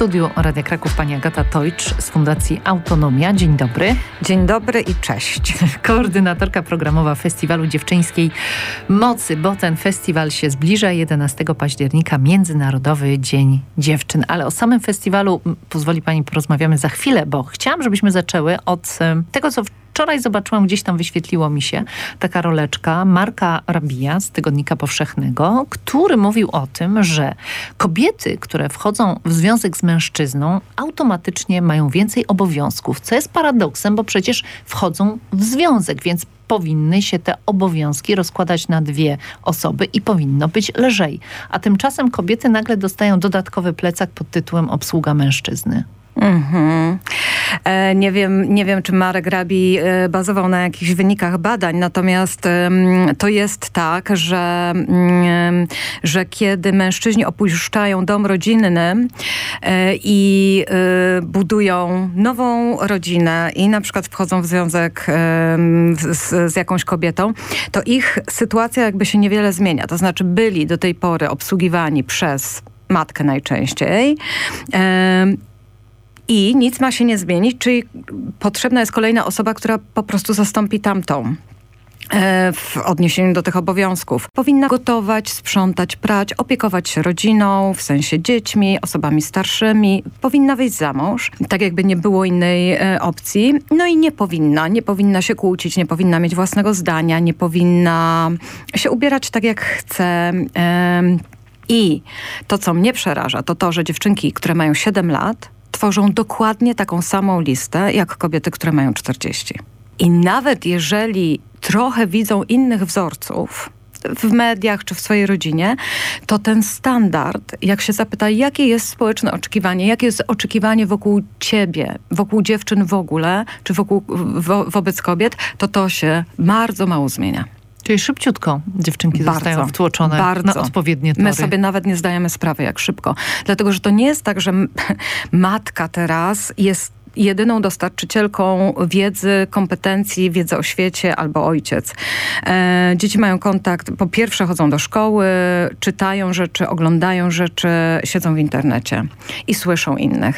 studiu Radia Kraków pani Agata Teutsch z Fundacji Autonomia. Dzień dobry. Dzień dobry i cześć. Koordynatorka programowa Festiwalu Dziewczyńskiej Mocy, bo ten festiwal się zbliża. 11 października Międzynarodowy Dzień Dziewczyn. Ale o samym festiwalu, pozwoli pani, porozmawiamy za chwilę, bo chciałam, żebyśmy zaczęły od tego, co wczoraj zobaczyłam, gdzieś tam wyświetliło mi się taka roleczka Marka Rabija z Tygodnika Powszechnego, który mówił o tym, że kobiety, które wchodzą w związek z mężczyzną, automatycznie mają więcej obowiązków, co jest paradoksem, bo przecież wchodzą w związek, więc powinny się te obowiązki rozkładać na dwie osoby i powinno być lżej. A tymczasem kobiety nagle dostają dodatkowy plecak pod tytułem obsługa mężczyzny. Nie wiem, czy Marek Rabi bazował na jakichś wynikach badań, natomiast to jest tak, że kiedy mężczyźni opuszczają dom rodzinny i budują nową rodzinę i na przykład wchodzą w związek z jakąś kobietą, to ich sytuacja jakby się niewiele zmienia. To znaczy byli do tej pory obsługiwani przez matkę najczęściej, i nic ma się nie zmienić, czyli potrzebna jest kolejna osoba, która po prostu zastąpi tamtą w odniesieniu do tych obowiązków. Powinna gotować, sprzątać, prać, opiekować się rodziną, w sensie dziećmi, osobami starszymi. Powinna wyjść za mąż, tak jakby nie było innej opcji. No i nie powinna się kłócić, nie powinna mieć własnego zdania, nie powinna się ubierać tak jak chce. I to, co mnie przeraża, to to, że dziewczynki, które mają 7 lat, tworzą dokładnie taką samą listę, jak kobiety, które mają 40. I nawet jeżeli trochę widzą innych wzorców w mediach czy w swojej rodzinie, to ten standard, jak się zapyta, jakie jest społeczne oczekiwanie, jakie jest oczekiwanie wokół ciebie, wokół dziewczyn w ogóle, czy wobec kobiet, to się bardzo mało zmienia. Czyli szybciutko dziewczynki zostają wtłoczone na odpowiednie tory. My sobie nawet nie zdajemy sprawy, jak szybko. Dlatego, że to nie jest tak, że matka teraz jest jedyną dostarczycielką wiedzy, kompetencji, wiedzy o świecie albo ojciec. Dzieci mają kontakt, po pierwsze chodzą do szkoły, czytają rzeczy, oglądają rzeczy, siedzą w internecie i słyszą innych.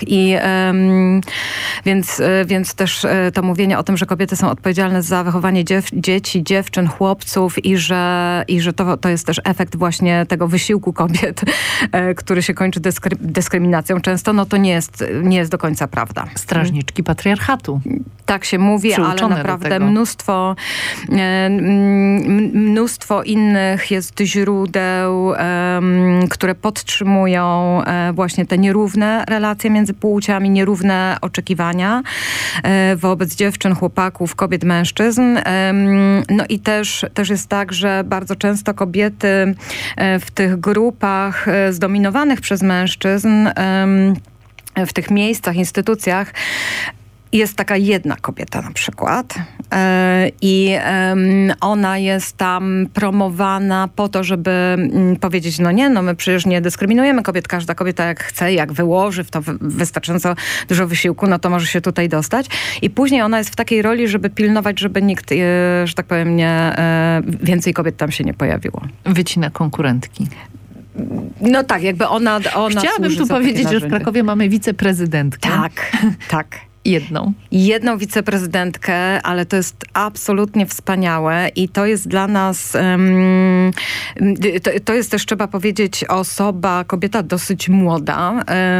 Więc też to mówienie o tym, że kobiety są odpowiedzialne za wychowanie dzieci, dziewczyn, chłopców i że to jest też efekt właśnie tego wysiłku kobiet, który się kończy dyskryminacją często, no to nie jest do końca prawda. Strażniczki patriarchatu. Tak się mówi, ale naprawdę mnóstwo innych jest źródeł, które podtrzymują właśnie te nierówne relacje między płciami, nierówne oczekiwania wobec dziewczyn, chłopaków, kobiet, mężczyzn. No i też jest tak, że bardzo często kobiety w tych grupach zdominowanych przez mężczyzn, w tych miejscach, instytucjach jest taka jedna kobieta na przykład i ona jest tam promowana po to, żeby powiedzieć, my przecież nie dyskryminujemy kobiet, każda kobieta jak chce, jak wyłoży w to wystarczająco dużo wysiłku, no to może się tutaj dostać. I później ona jest w takiej roli, żeby pilnować, żeby nikt, że tak powiem, więcej kobiet tam się nie pojawiło. Wycina konkurentki. No tak, jakby ona Chciałabym tu powiedzieć, że w Krakowie mamy wiceprezydentkę. Tak. Jedną wiceprezydentkę, ale to jest absolutnie wspaniałe i to jest dla nas, to jest też, trzeba powiedzieć, kobieta dosyć młoda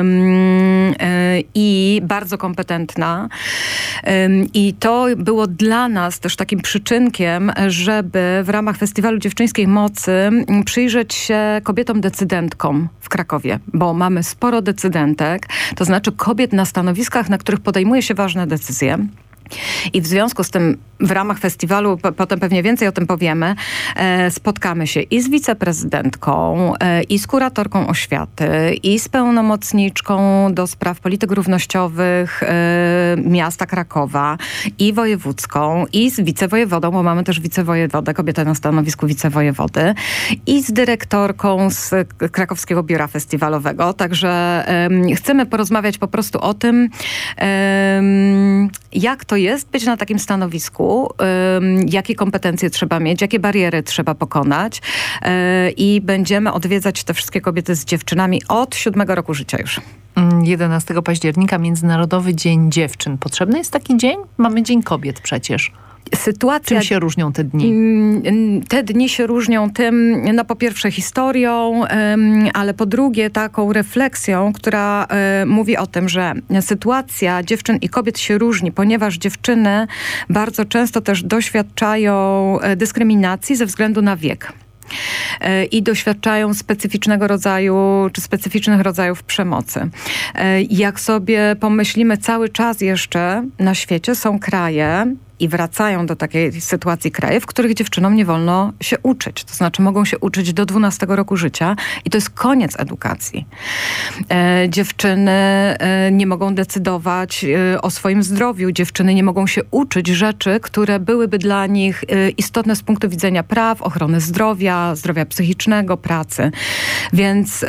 i bardzo kompetentna. I to było dla nas też takim przyczynkiem, żeby w ramach Festiwalu Dziewczyńskiej Mocy przyjrzeć się kobietom decydentkom w Krakowie, bo mamy sporo decydentek, to znaczy kobiet na stanowiskach, na których podejmuje się ważne decyzje. I w związku z tym w ramach festiwalu, potem pewnie więcej o tym powiemy, spotkamy się i z wiceprezydentką, i z kuratorką oświaty, i z pełnomocniczką do spraw polityk równościowych miasta Krakowa, i wojewódzką, i z wicewojewodą, bo mamy też wicewojewodę, kobietę na stanowisku wicewojewody, i z dyrektorką z Krakowskiego Biura Festiwalowego. Także chcemy porozmawiać po prostu o tym, jak to jest być na takim stanowisku, wieku, jakie kompetencje trzeba mieć, jakie bariery trzeba pokonać i będziemy odwiedzać te wszystkie kobiety z dziewczynami od 7 roku życia już. 11 października, Międzynarodowy Dzień Dziewczyn. Potrzebny jest taki dzień? Mamy Dzień Kobiet przecież. Czym się różnią te dni? Te dni się różnią tym, no po pierwsze historią, ale po drugie taką refleksją, która mówi o tym, że sytuacja dziewczyn i kobiet się różni, ponieważ dziewczyny bardzo często też doświadczają dyskryminacji ze względu na wiek. I doświadczają specyficznego rodzaju, czy specyficznych rodzajów przemocy. Jak sobie pomyślimy, cały czas jeszcze na świecie są kraje, i wracają do takiej sytuacji kraje, w których dziewczynom nie wolno się uczyć. To znaczy mogą się uczyć do 12 roku życia i to jest koniec edukacji. Dziewczyny nie mogą decydować o swoim zdrowiu. Dziewczyny nie mogą się uczyć rzeczy, które byłyby dla nich istotne z punktu widzenia praw, ochrony zdrowia, zdrowia psychicznego, pracy. Więc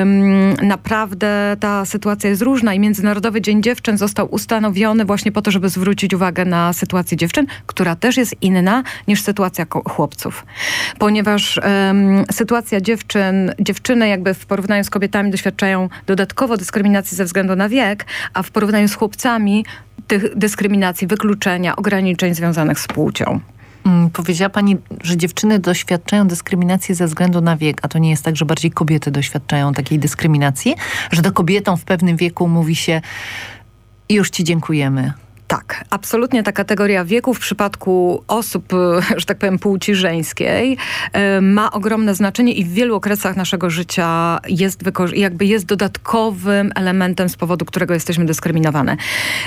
naprawdę ta sytuacja jest różna i Międzynarodowy Dzień Dziewczyn został ustanowiony właśnie po to, żeby zwrócić uwagę na sytuację dziewczyn, która też jest inna niż sytuacja chłopców. Ponieważ sytuacja dziewczyny jakby w porównaniu z kobietami doświadczają dodatkowo dyskryminacji ze względu na wiek, a w porównaniu z chłopcami tych dyskryminacji, wykluczenia, ograniczeń związanych z płcią. Powiedziała pani, że dziewczyny doświadczają dyskryminacji ze względu na wiek, a to nie jest tak, że bardziej kobiety doświadczają takiej dyskryminacji? Że do kobietom w pewnym wieku mówi się już ci dziękujemy. Tak, absolutnie ta kategoria wieku w przypadku osób, że tak powiem, płci żeńskiej ma ogromne znaczenie i w wielu okresach naszego życia jest dodatkowym elementem, z powodu którego jesteśmy dyskryminowane.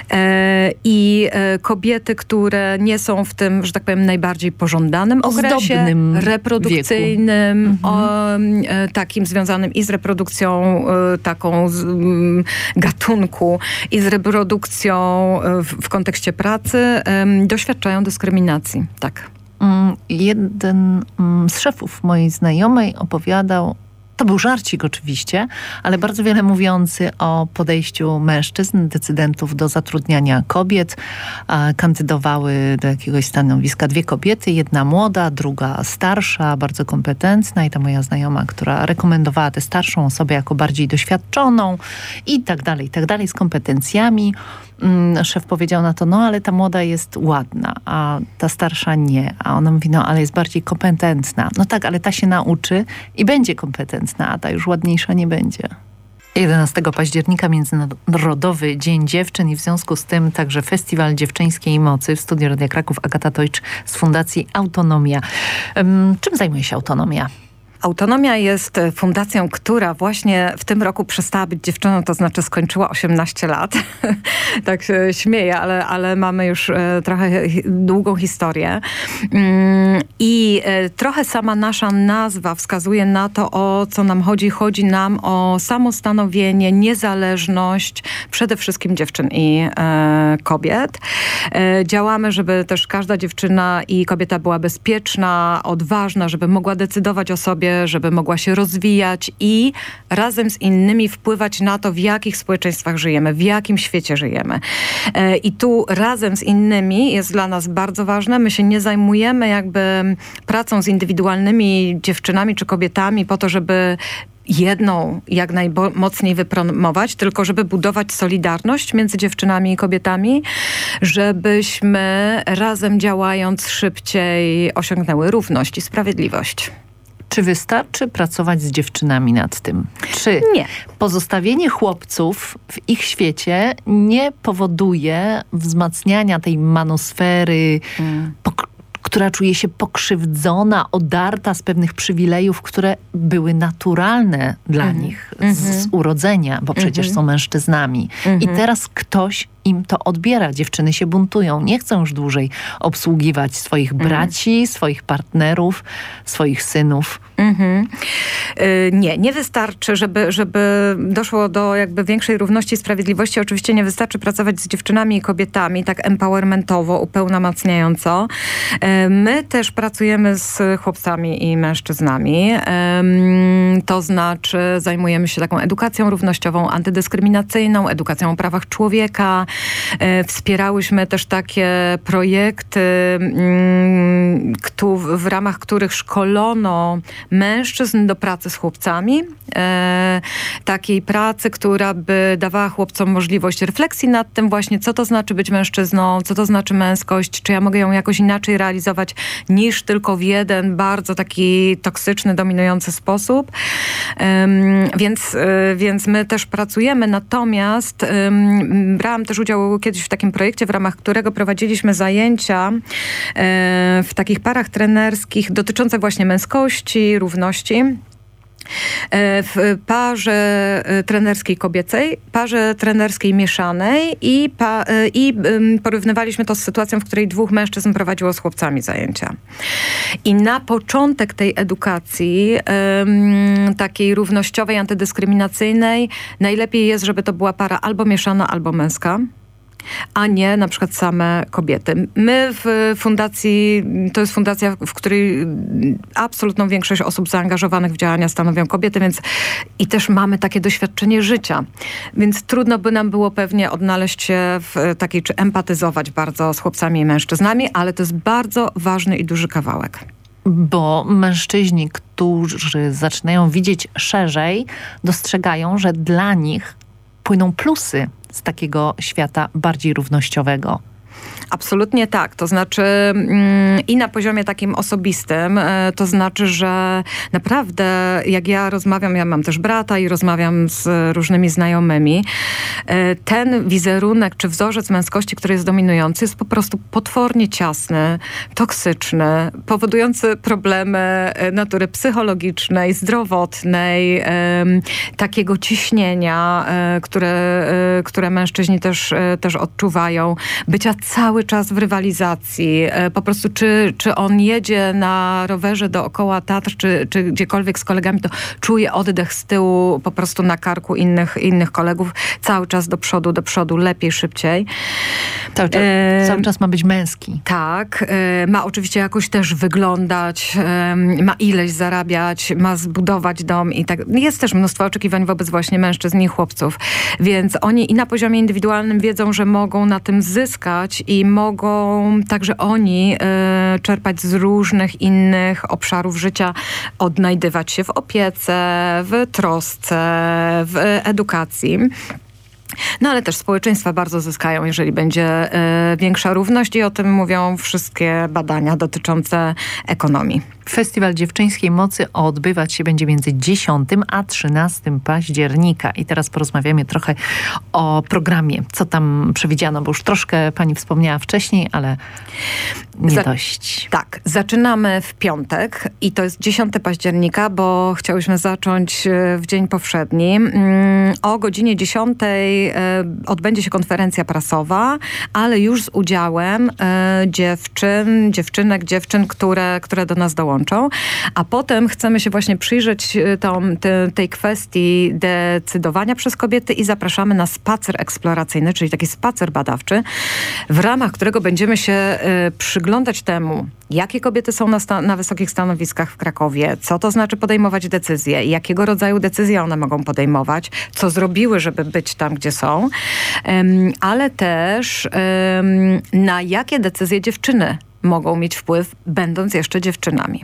I kobiety, które nie są w tym, że tak powiem, najbardziej pożądanym okresie reprodukcyjnym, takim związanym i z reprodukcją taką gatunku i z reprodukcją w kontekście pracy doświadczają dyskryminacji. Tak. Jeden z szefów mojej znajomej opowiadał, to był żarcik oczywiście, ale bardzo wiele mówiący o podejściu mężczyzn, decydentów do zatrudniania kobiet. Kandydowały do jakiegoś stanowiska 2 kobiety, jedna młoda, druga starsza, bardzo kompetentna i ta moja znajoma, która rekomendowała tę starszą osobę jako bardziej doświadczoną i tak dalej, z kompetencjami. Szef powiedział na to, no ale ta młoda jest ładna, a ta starsza nie. A ona mówi, no ale jest bardziej kompetentna. No tak, ale ta się nauczy i będzie kompetentna, a ta już ładniejsza nie będzie. 11 października Międzynarodowy Dzień Dziewczyn i w związku z tym także Festiwal Dziewczyńskiej Mocy. W studiu Radia Kraków Agata Tojcz z Fundacji Autonomia. Czym zajmuje się Autonomia? Autonomia jest fundacją, która właśnie w tym roku przestała być dziewczyną, to znaczy skończyła 18 lat. Tak się śmieję, ale mamy już trochę długą historię. I trochę sama nasza nazwa wskazuje na to, o co nam chodzi. Chodzi nam o samostanowienie, niezależność przede wszystkim dziewczyn i kobiet. Działamy, żeby też każda dziewczyna i kobieta była bezpieczna, odważna, żeby mogła decydować o sobie, żeby mogła się rozwijać i razem z innymi wpływać na to, w jakich społeczeństwach żyjemy, w jakim świecie żyjemy. I tu razem z innymi jest dla nas bardzo ważne. My się nie zajmujemy jakby pracą z indywidualnymi dziewczynami czy kobietami po to, żeby jedną jak najmocniej wypromować, tylko żeby budować solidarność między dziewczynami i kobietami, żebyśmy razem działając szybciej osiągnęły równość i sprawiedliwość. Czy wystarczy pracować z dziewczynami nad tym? Czy nie. Pozostawienie chłopców w ich świecie nie powoduje wzmacniania tej manosfery, która czuje się pokrzywdzona, odarta z pewnych przywilejów, które były naturalne dla nich z urodzenia, bo przecież są mężczyznami. I teraz ktoś im to odbiera. Dziewczyny się buntują. Nie chcą już dłużej obsługiwać swoich braci, swoich partnerów, swoich synów. Nie wystarczy, żeby doszło do jakby większej równości i sprawiedliwości. Oczywiście nie wystarczy pracować z dziewczynami i kobietami tak empowermentowo, upełnomacniająco. My też pracujemy z chłopcami i mężczyznami. To znaczy zajmujemy się taką edukacją równościową, antydyskryminacyjną, edukacją o prawach człowieka, Wspierałyśmy też takie projekty, w ramach których szkolono mężczyzn do pracy z chłopcami. Takiej pracy, która by dawała chłopcom możliwość refleksji nad tym właśnie, co to znaczy być mężczyzną, co to znaczy męskość, czy ja mogę ją jakoś inaczej realizować niż tylko w jeden bardzo taki toksyczny, dominujący sposób. Więc my też pracujemy, natomiast brałam też udział kiedyś w takim projekcie, w ramach którego prowadziliśmy zajęcia w takich parach trenerskich dotyczące właśnie męskości, równości. W parze trenerskiej kobiecej, parze trenerskiej mieszanej i porównywaliśmy to z sytuacją, w której 2 mężczyzn prowadziło z chłopcami zajęcia. I na początek tej edukacji, takiej równościowej, antydyskryminacyjnej, najlepiej jest, żeby to była para albo mieszana, albo męska, a nie na przykład same kobiety. My w fundacji, to jest fundacja, w której absolutną większość osób zaangażowanych w działania stanowią kobiety, więc i też mamy takie doświadczenie życia. Więc trudno by nam było pewnie odnaleźć się w takiej, czy empatyzować bardzo z chłopcami i mężczyznami, ale to jest bardzo ważny i duży kawałek. Bo mężczyźni, którzy zaczynają widzieć szerzej, dostrzegają, że dla nich płyną plusy z takiego świata bardziej równościowego. Absolutnie tak. To znaczy i na poziomie takim osobistym, to znaczy, że naprawdę jak ja rozmawiam, ja mam też brata i rozmawiam z różnymi znajomymi, ten wizerunek czy wzorzec męskości, który jest dominujący, jest po prostu potwornie ciasny, toksyczny, powodujący problemy natury psychologicznej, zdrowotnej, takiego ciśnienia, które mężczyźni też odczuwają, bycia cały czas w rywalizacji. Po prostu czy on jedzie na rowerze dookoła Tatr, czy gdziekolwiek z kolegami, to czuje oddech z tyłu po prostu na karku innych kolegów. Cały czas do przodu, lepiej, szybciej. Cały czas ma być męski. Tak. Ma oczywiście jakoś też wyglądać, ma ileś zarabiać, ma zbudować dom i tak. Jest też mnóstwo oczekiwań wobec właśnie mężczyzn i chłopców. Więc oni i na poziomie indywidualnym wiedzą, że mogą na tym zyskać i mogą także oni czerpać z różnych innych obszarów życia, odnajdywać się w opiece, w trosce, w edukacji. No ale też społeczeństwa bardzo zyskają, jeżeli będzie większa równość i o tym mówią wszystkie badania dotyczące ekonomii. Festiwal Dziewczyńskiej Mocy odbywać się będzie między 10 a 13 października. I teraz porozmawiamy trochę o programie. Co tam przewidziano, bo już troszkę pani wspomniała wcześniej, ale nie dość. Tak, zaczynamy w piątek i to jest 10 października, bo chciałyśmy zacząć w dzień powszedni. O godzinie 10 odbędzie się konferencja prasowa, ale już z udziałem dziewczyn, które do nas dołączą. A potem chcemy się właśnie przyjrzeć tej kwestii decydowania przez kobiety i zapraszamy na spacer eksploracyjny, czyli taki spacer badawczy, w ramach którego będziemy się przyglądać temu, jakie kobiety są na wysokich stanowiskach w Krakowie, co to znaczy podejmować decyzje, jakiego rodzaju decyzje one mogą podejmować, co zrobiły, żeby być tam, gdzie są, ale też na jakie decyzje dziewczyny mogą mieć wpływ, będąc jeszcze dziewczynami.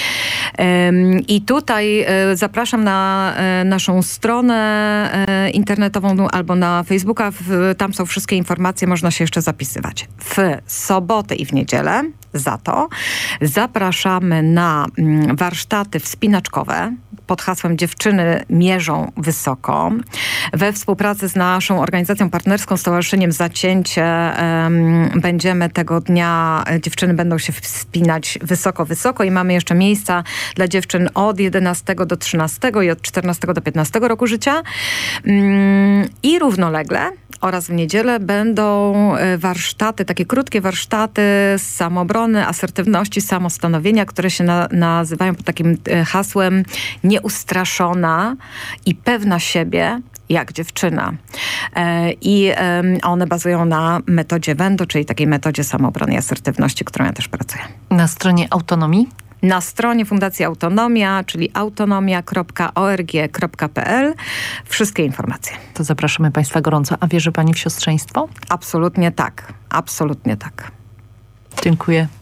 I tutaj zapraszam na naszą stronę internetową albo na Facebooka. Tam są wszystkie informacje, można się jeszcze zapisywać. W sobotę i w niedzielę za to zapraszamy na warsztaty wspinaczkowe pod hasłem Dziewczyny mierzą wysoko. We współpracy z naszą organizacją partnerską, Stowarzyszeniem Zacięcie, będziemy tego dnia, dziewczyny będą się wspinać wysoko i mamy jeszcze miejsca dla dziewczyn od 11 do 13 i od 14 do 15 roku życia. I równolegle oraz w niedzielę będą warsztaty, takie krótkie warsztaty z samoobrony, asertywności, samostanowienia, które się nazywają pod takim hasłem nieustraszona i pewna siebie jak dziewczyna. I one bazują na metodzie Wendo, czyli takiej metodzie samoobrony i asertywności, którą ja też pracuję. Na stronie Autonomii? Na stronie Fundacji Autonomia, czyli autonomia.org.pl wszystkie informacje. To zapraszamy Państwa gorąco. A wierzy Pani w siostrzeństwo? Absolutnie tak. Absolutnie tak. Dziękuję.